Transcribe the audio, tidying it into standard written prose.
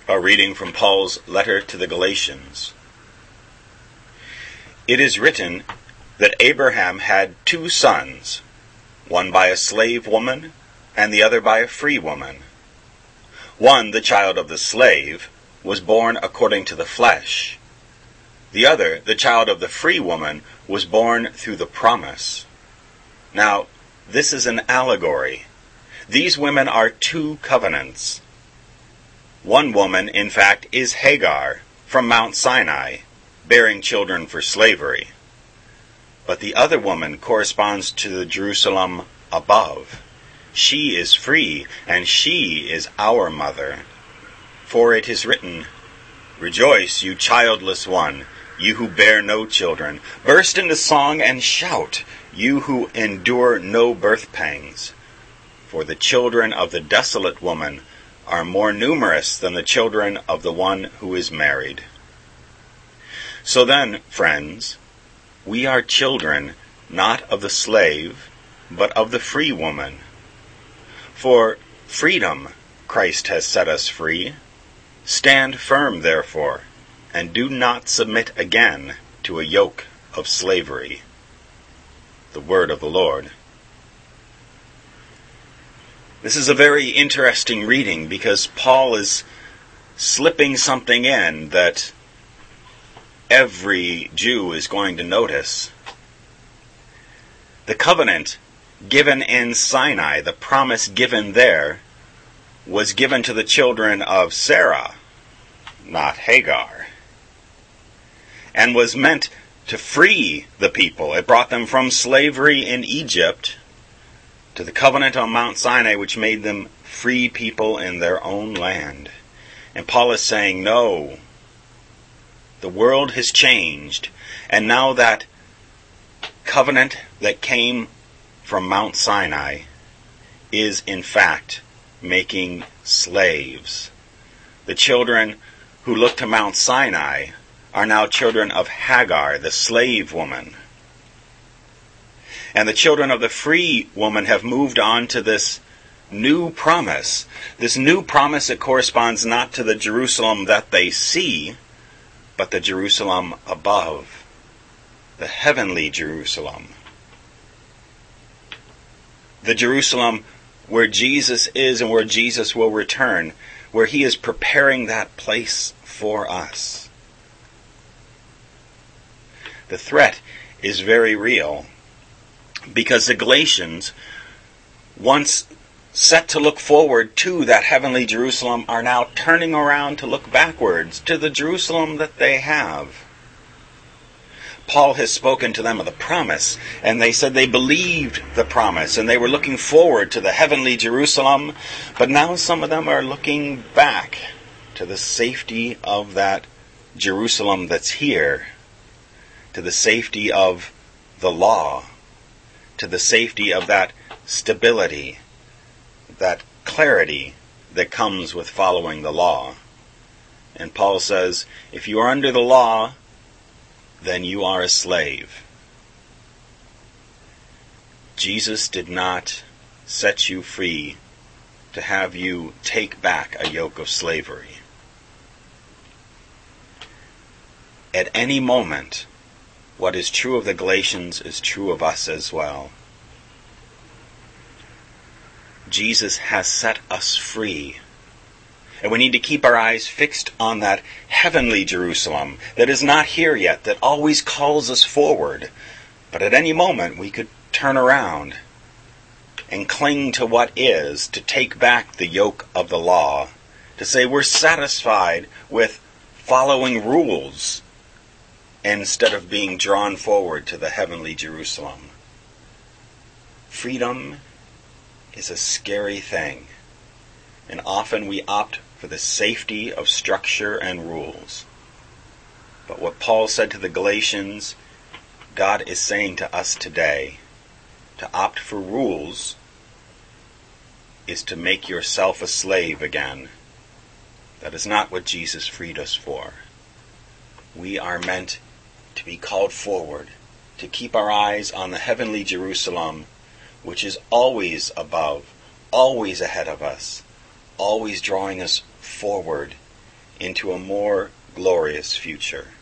A reading from Paul's letter to the Galatians. It is written that Abraham had 2 sons, one by a slave woman and the other by a free woman. One, the child of the slave, was born according to the flesh. The other, the child of the free woman, was born through the promise. Now, this is an allegory. These women are 2 covenants. One woman, in fact, is Hagar, from Mount Sinai, bearing children for slavery. But the other woman corresponds to the Jerusalem above. She is free, and she is our mother. For it is written, "Rejoice, you childless one, you who bear no children. Burst into song and shout, you who endure no birth pangs. For the children of the desolate woman are more numerous than the children of the one who is married." So then, friends, we are children not of the slave, but of the free woman. For freedom Christ has set us free. Stand firm, therefore, and do not submit again to a yoke of slavery. The word of the Lord. This is a very interesting reading because Paul is slipping something in that every Jew is going to notice. The covenant given in Sinai, the promise given there, was given to the children of Sarah, not Hagar, and was meant to free the people. It brought them from slavery in Egypt to the covenant on Mount Sinai, which made them free people in their own land. And Paul is saying, no, the world has changed, and now that covenant that came from Mount Sinai is in fact making slaves. The children who look to Mount Sinai are now children of Hagar, the slave woman. And the children of the free woman have moved on to this new promise. This new promise that corresponds not to the Jerusalem that they see, but the Jerusalem above, the heavenly Jerusalem. The Jerusalem where Jesus is and where Jesus will return, where he is preparing that place for us. The threat is very real, because the Galatians, once set to look forward to that heavenly Jerusalem, are now turning around to look backwards to the Jerusalem that they have. Paul has spoken to them of the promise, and they said they believed the promise, and they were looking forward to the heavenly Jerusalem, but now some of them are looking back to the safety of that Jerusalem that's here, to the safety of the law, to the safety of that stability, that clarity that comes with following the law. And Paul says, if you are under the law, then you are a slave. Jesus did not set you free to have you take back a yoke of slavery. At any moment, what is true of the Galatians is true of us as well. Jesus has set us free. And we need to keep our eyes fixed on that heavenly Jerusalem that is not here yet, that always calls us forward. But at any moment we could turn around and cling to what is, to take back the yoke of the law, to say we're satisfied with following rules instead of being drawn forward to the heavenly Jerusalem. Freedom is a scary thing, and often we opt for the safety of structure and rules. But what Paul said to the Galatians, God is saying to us today. To opt for rules is to make yourself a slave again. That is not what Jesus freed us for. We are meant to be called forward, to keep our eyes on the heavenly Jerusalem, which is always above, always ahead of us, always drawing us forward into a more glorious future.